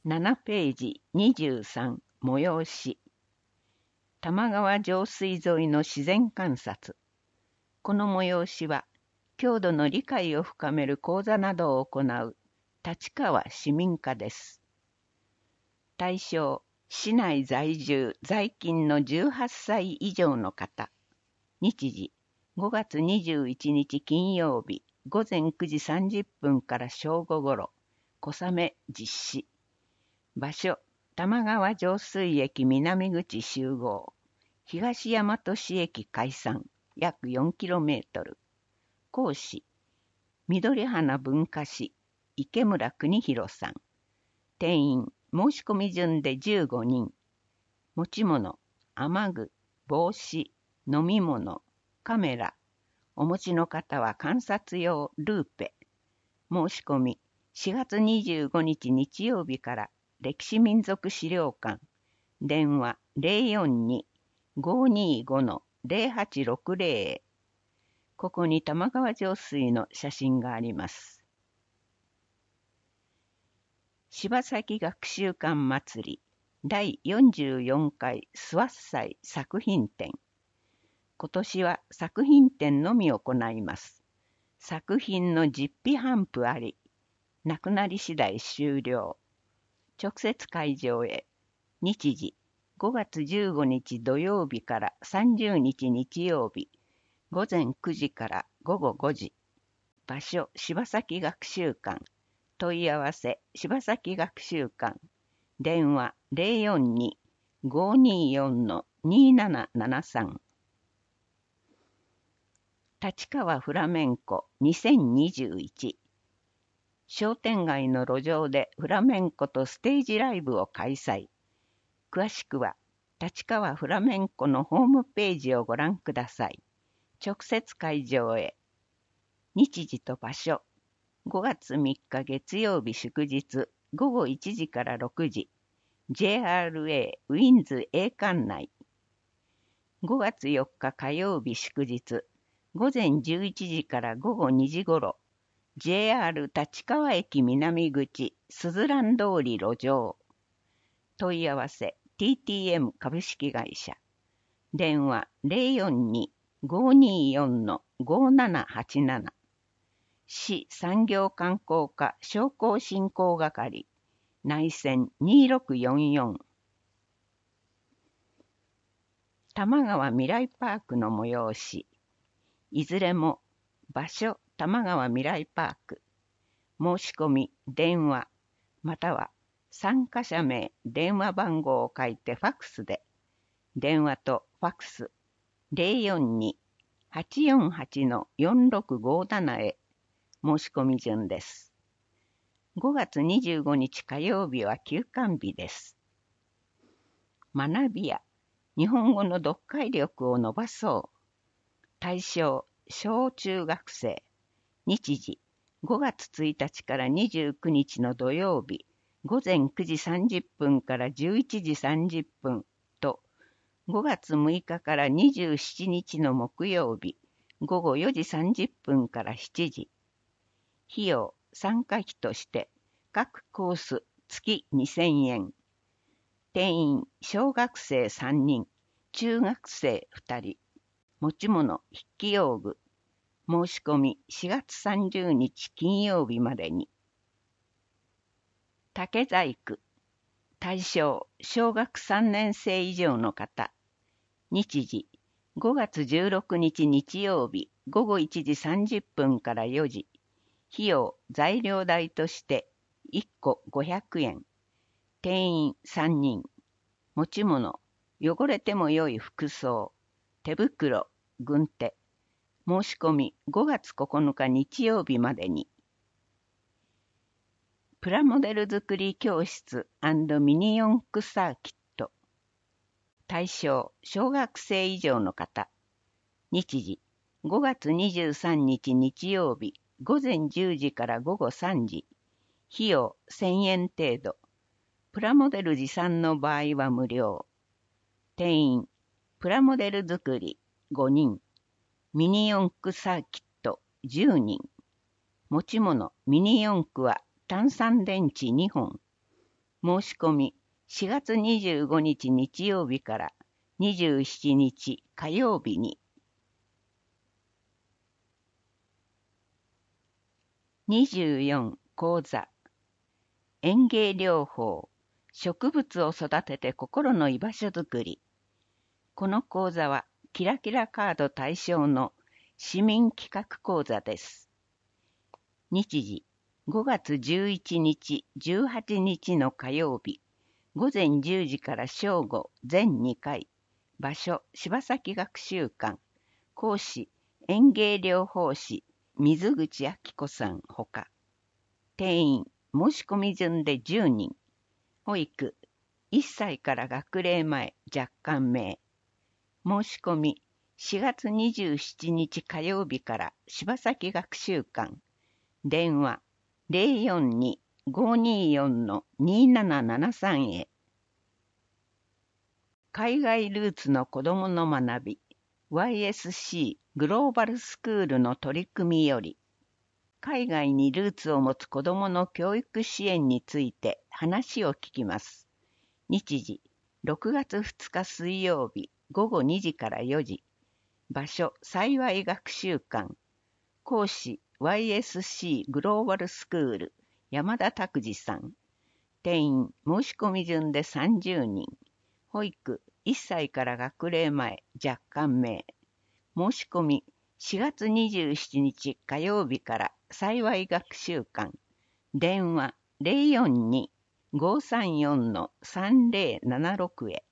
7ページ23催し玉川上水沿いの自然観察。この催しは郷土の理解を深める講座などを行う立川市民課です。対象、市内在住在勤の18歳以上の方。日時、5月21日金曜日午前9時30分から正午ごろ、小雨実施。場所、玉川上水駅南口集合。東大和市駅解散、約 4km。講師、緑花文化史、池村邦弘さん。定員、申し込み順で15人。持ち物、雨具、帽子、飲み物、カメラ。お持ちの方は観察用ルーペ。申し込み、4月25日日曜日から歴史民族資料館。電話 042-525-0860 へ。ここに玉川上水の写真があります。柴崎学習館祭り第44回諏訪祭作品展。今年は作品展のみ行います。作品の実費頒布あり、なくなり次第終了。直接会場へ。日時、5月15日土曜日から30日日曜日、午前9時から午後5時。場所、柴崎学習館。問い合わせ、柴崎学習館。電話 042-524-2773。立川フラメンコ2021。商店街の路上でフラメンコとステージライブを開催。詳しくは、立川フラメンコのホームページをご覧ください。直接会場へ。日時と場所。5月3日月曜日祝日、午後1時から6時。JRA ウィンズ A 館内。5月4日火曜日祝日、午前11時から午後2時ごろ。JR 立川駅南口、すずらん通り路上。問い合わせ、TTM 株式会社。電話 042-524-5787。市産業観光課商工振興係。内線2644。玉川未来パークの催し。いずれも場所、玉川未来パーク。申し込み、電話、または参加者名、電話番号を書いてファックスで。電話とファックス 042-848-4657 へ。申し込み順です。5月25日火曜日は休館日です。学びや日本語の読解力を伸ばそう。対象、小中学生。日時、5月1日から29日の土曜日、午前9時30分から11時30分と、5月6日から27日の木曜日、午後4時30分から7時。費用、参加費として、各コース月2000円。定員、小学生3人、中学生2人。持ち物、筆記用具。申し込み4月30日金曜日までに。竹細工。対象、小学3年生以上の方。日時、5月16日日曜日、午後1時30分から4時。費用、材料代として1個500円。定員3人。持ち物、汚れても良い服装。手袋、軍手。申し込み5月9日日曜日までに。プラモデル作り教室&ミニ四駆サーキット。対象、小学生以上の方。日時、5月23日日曜日、午前10時から午後3時。費用1000円程度。プラモデル持参の場合は無料。定員、プラモデル作り5人。ミニ四駆サーキット10人。持ち物、ミニ四駆は単3電池2本。 申し込み4月25日日曜日から27日火曜日に。24講座園芸療法植物を育てて心の居場所づくり。この講座はキラキラカード対象の市民企画講座です。日時5月11日、18日の火曜日、午前10時から正午全2回。場所柴崎学習館。講師園芸療法士水口明子さんほか。定員申し込み順で10人。保育1歳から学齢前若干名。申し込み4月27日火曜日から柴崎学習館。電話 042-524-2773 へ。海外ルーツの子どもの学び YSC グローバルスクールの取り組みより、海外にルーツを持つ子どもの教育支援について話を聞きます。日時6月2日水曜日午後2時から4時。場所幸い学習館。講師 YSC グローバルスクール山田拓司さん。定員申し込み順で30人。保育1歳から学齢前若干名。申し込み4月27日火曜日から幸い学習館。電話 042-534-3076 へ。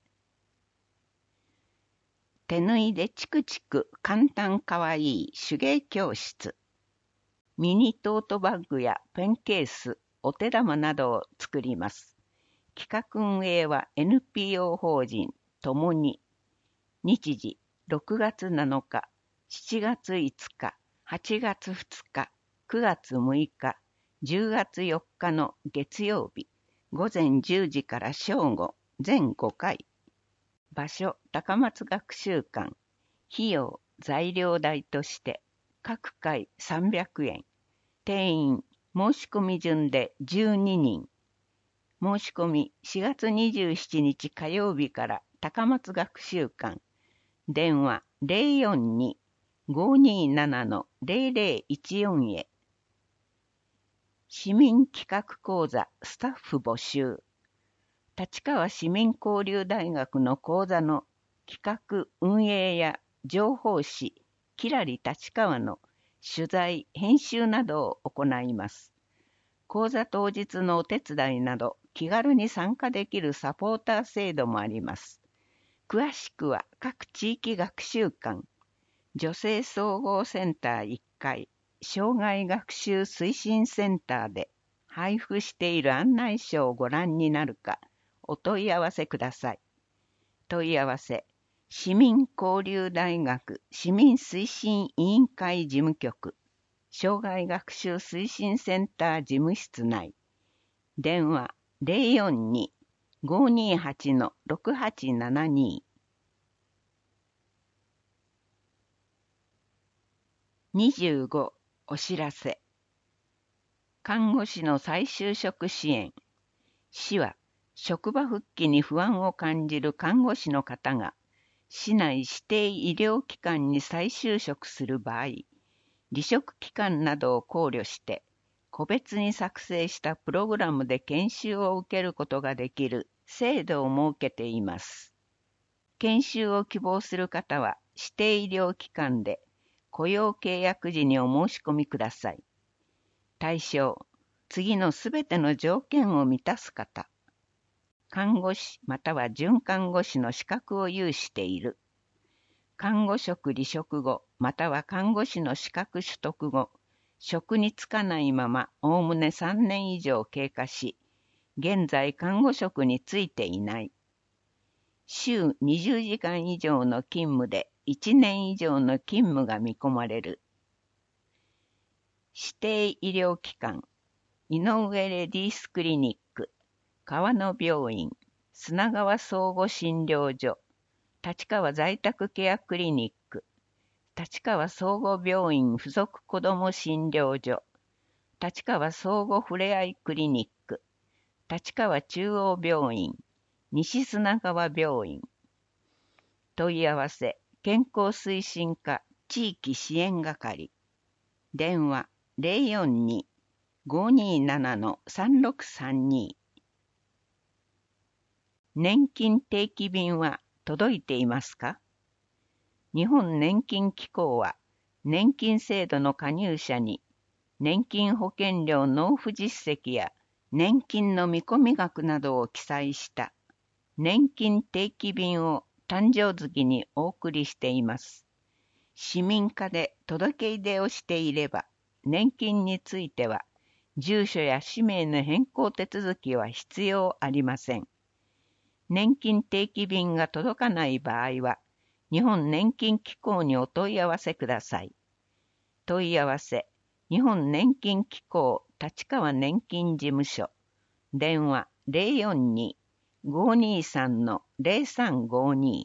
手縫いでチクチク簡単かわいい手芸教室。ミニトートバッグやペンケース、お手玉などを作ります。企画運営は NPO 法人ともに。日時6月7日、7月5日、8月2日、9月6日、10月4日の月曜日、午前10時から正午、全5回。場所、高松学習館。費用、材料代として、各回300円。定員、申し込み順で12人。申し込み4月27日火曜日から高松学習館。電話 042-527-0014 へ。市民企画講座スタッフ募集。立川市民交流大学の講座の企画運営や情報誌きらり立川の取材編集などを行います。講座当日のお手伝いなど気軽に参加できるサポーター制度もあります。詳しくは各地域学習館、女性総合センター1階、障害学習推進センターで配布している案内書をご覧になるか、お問い合わせください。問い合わせ、市民交流大学市民推進委員会事務局、障害学習推進センター事務室内。電話 042-528-6872。25お知らせ。看護師の再就職支援。市は職場復帰に不安を感じる看護師の方が市内指定医療機関に再就職する場合、離職期間などを考慮して個別に作成したプログラムで研修を受けることができる制度を設けています。研修を希望する方は指定医療機関で雇用契約時にお申し込みください。対象、次のすべての条件を満たす方。看護師または准看護師の資格を有している。看護職離職後または看護師の資格取得後、職に就かないままおおむね3年以上経過し、現在看護職に就いていない。週20時間以上の勤務で1年以上の勤務が見込まれる。指定医療機関、井上レディースクリニック、川野病院、砂川相互診療所、立川在宅ケアクリニック、立川総合病院附属子ども診療所、立川相互ふれあいクリニック、 立川中央病院、西砂川病院。問い合わせ、健康推進課地域支援係。電話042-527-3632。年金定期便は届いていますか？日本年金機構は、年金制度の加入者に、年金保険料納付実績や年金の見込み額などを記載した年金定期便を誕生月にお送りしています。市民課で届け出をしていれば、年金については、住所や氏名の変更手続きは必要ありません。年金定期便が届かない場合は、日本年金機構にお問い合わせください。問い合わせ、日本年金機構立川年金事務所。電話042-523-0352。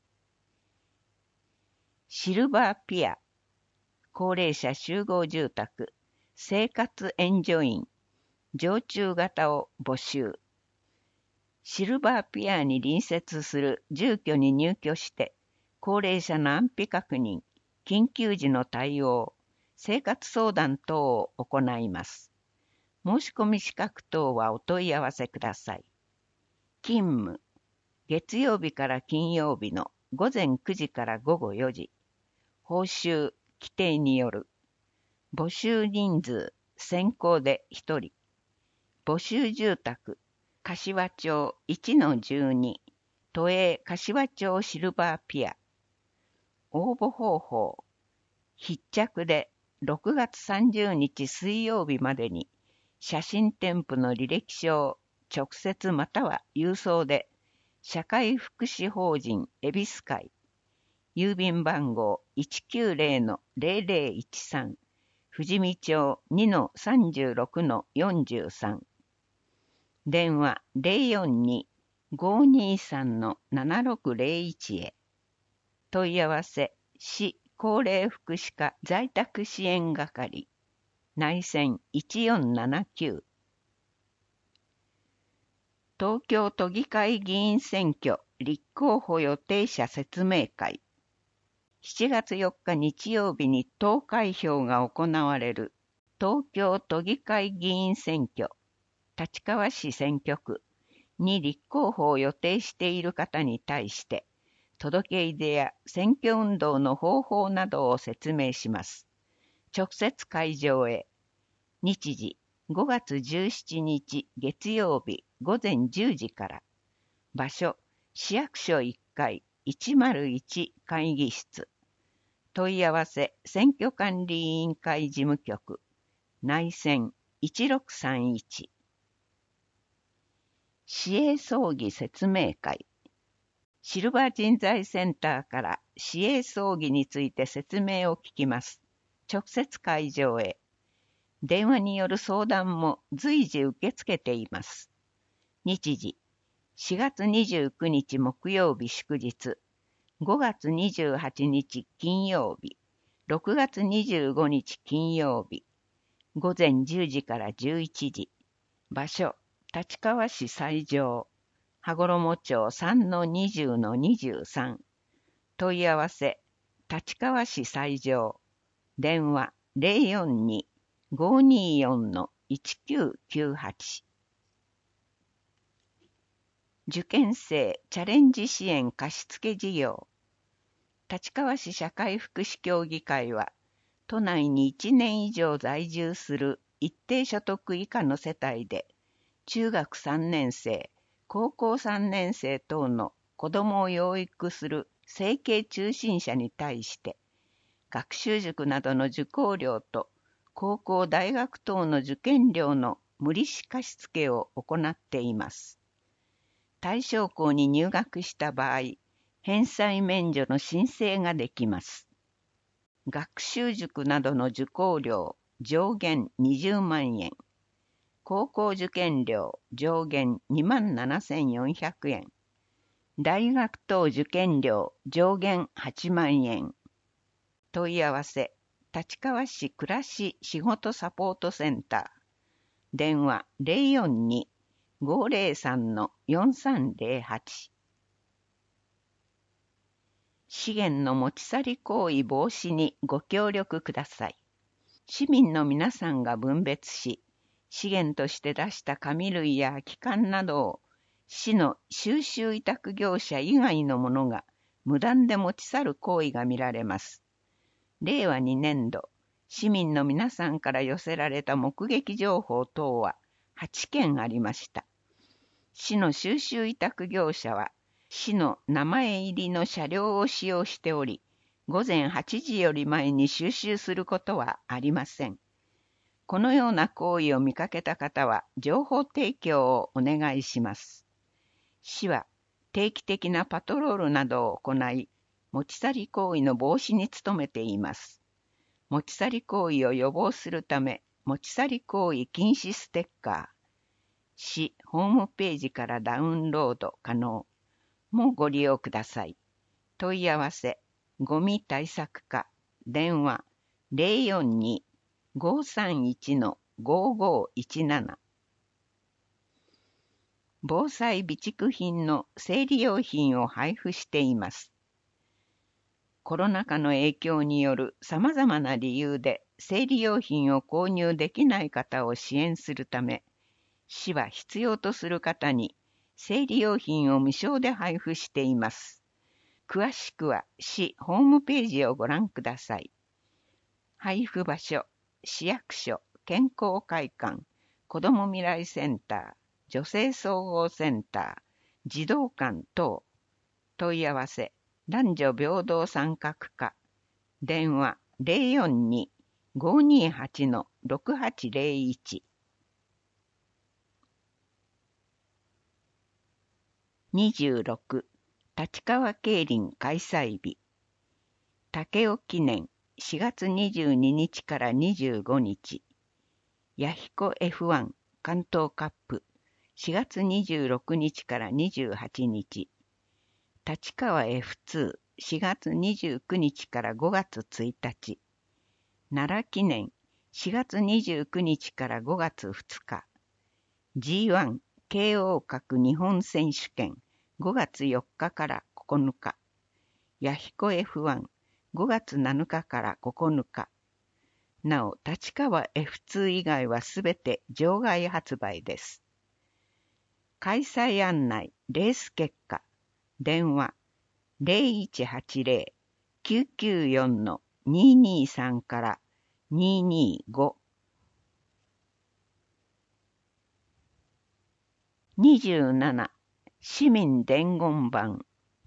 シルバーピア、高齢者集合住宅、生活援助員、常駐型を募集。シルバーピアに隣接する住居に入居して、高齢者の安否確認、緊急時の対応、生活相談等を行います。申し込み資格等はお問い合わせください。勤務、月曜日から金曜日の午前9時から午後4時。報酬、規定による。募集人数、先行で1人。募集住宅、柏町 1-12、都営柏町シルバーピア。応募方法、必着で6月30日水曜日までに、写真添付の履歴書を直接または郵送で、社会福祉法人恵比寿会、郵便番号 190-0013、富士見町 2-36-43。電話042-523-7601へ。問い合わせ、市高齢福祉課在宅支援係、内線1479。東京都議会議員選挙立候補予定者説明会。7月4日日曜日に投開票が行われる東京都議会議員選挙立川市選挙区に立候補を予定している方に対して届け出や選挙運動の方法などを説明します。直接会場へ。日時5月17日月曜日午前10時から。場所市役所1階101会議室。問い合わせ選挙管理委員会事務局内線1631。市営葬儀説明会。シルバー人材センターから市営葬儀について説明を聞きます。直接会場へ。電話による相談も随時受け付けています。日時4月29日木曜日祝日、5月28日金曜日、6月25日金曜日、午前10時から11時。場所立川市西条羽衣町 3-20-23。問い合わせ立川市西条。電話042-524-1998。受験生チャレンジ支援貸付事業。立川市社会福祉協議会は、都内に1年以上在住する一定所得以下の世帯で、中学3年生、高校3年生等の子どもを養育する生計中心者に対して、学習塾などの受講料と高校大学等の受験料の無利子貸付を行っています。対象校に入学した場合、返済免除の申請ができます。学習塾などの受講料上限20万円。高校受験料上限27,400円。大学等受験料上限8万円。問い合わせ、立川市暮らし仕事サポートセンター。電話 503-4308。資源の持ち去り行為防止にご協力ください。市民の皆さんが分別し、資源として出した紙類や空き缶などを市の収集委託業者以外のものが無断で持ち去る行為が見られます。令和2年度、市民の皆さんから寄せられた目撃情報等は8件ありました。市の収集委託業者は、市の名前入りの車両を使用しており、午前8時より前に収集することはありません。このような行為を見かけた方は、情報提供をお願いします。市は定期的なパトロールなどを行い、持ち去り行為の防止に努めています。持ち去り行為を予防するため、持ち去り行為禁止ステッカー、市ホームページからダウンロード可能もご利用ください。問い合わせ、ゴミ対策課、電話 042-531-5517。防災備蓄品の生理用品を配布しています。コロナ禍の影響による様々な理由で生理用品を購入できない方を支援するため、市は必要とする方に生理用品を無償で配布しています。詳しくは市ホームページをご覧ください。配布場所、市役所、健康会館、子ども未来センター、女性総合センター、児童館等。問い合わせ、男女平等参画課。電話 042-528-6801。26、立川競輪開催日。武雄記念4月22日から25日。弥彦 F1 関東カップ4月26日から28日。立川 F2 4月29日から5月1日。奈良記念4月29日から5月2日。G1 京王閣日本選手権5月4日から9日。弥彦 F1 5月7日から9日。なお、立川 F2 以外はすべて場外発売です。開催案内、レース結果、電話 0180-994-223 から225。27、市民伝言板。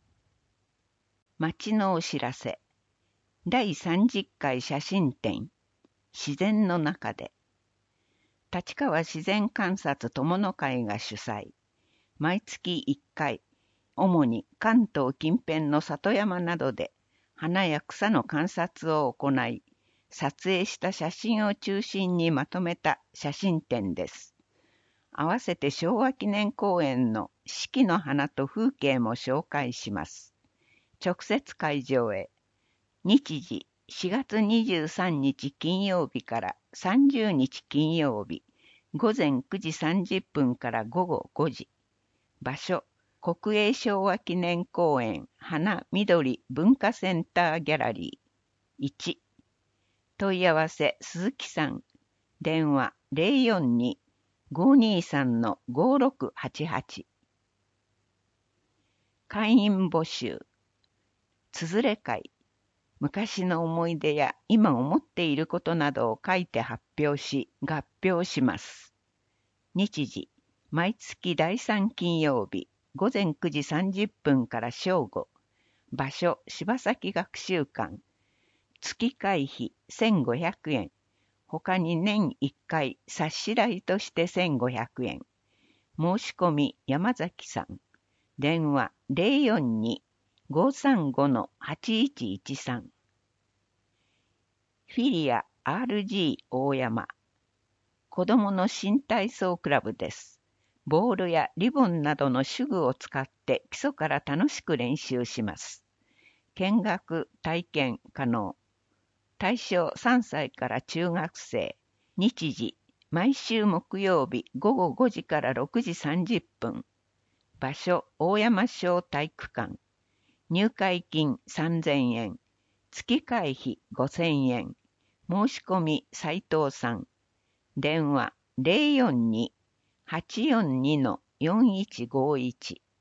町のお知らせ。第30回写真展。自然の中で。立川自然観察友の会が主催。毎月1回、主に関東近辺の里山などで花や草の観察を行い、撮影した写真を中心にまとめた写真展です。合わせて昭和記念公園の四季の花と風景も紹介します。直接会場へ。日時4月23日金曜日から30日金曜日、午前9時30分から午後5時。場所、国営昭和記念公園花緑文化センターギャラリー。1。問い合わせ鈴木さん。電話 042-523-5688。会員募集。つづれ会。昔の思い出や今思っていることなどを書いて発表し、合評します。日時、毎月第3金曜日、午前9時30分から正午。場所、柴崎学習館。月会費1500円。他に年1回冊子代として1500円。申し込み山崎さん。電話 042-535-8113。フィリア RG 大山。子どもの新体操クラブです。ボールやリボンなどの手具を使って基礎から楽しく練習します。見学・体験可能。対象3歳から中学生。日時毎週木曜日午後5時から6時30分。場所、大山小体育館。入会金3000円。月会費5000円。申し込み斉藤さん。電話042-842-4151。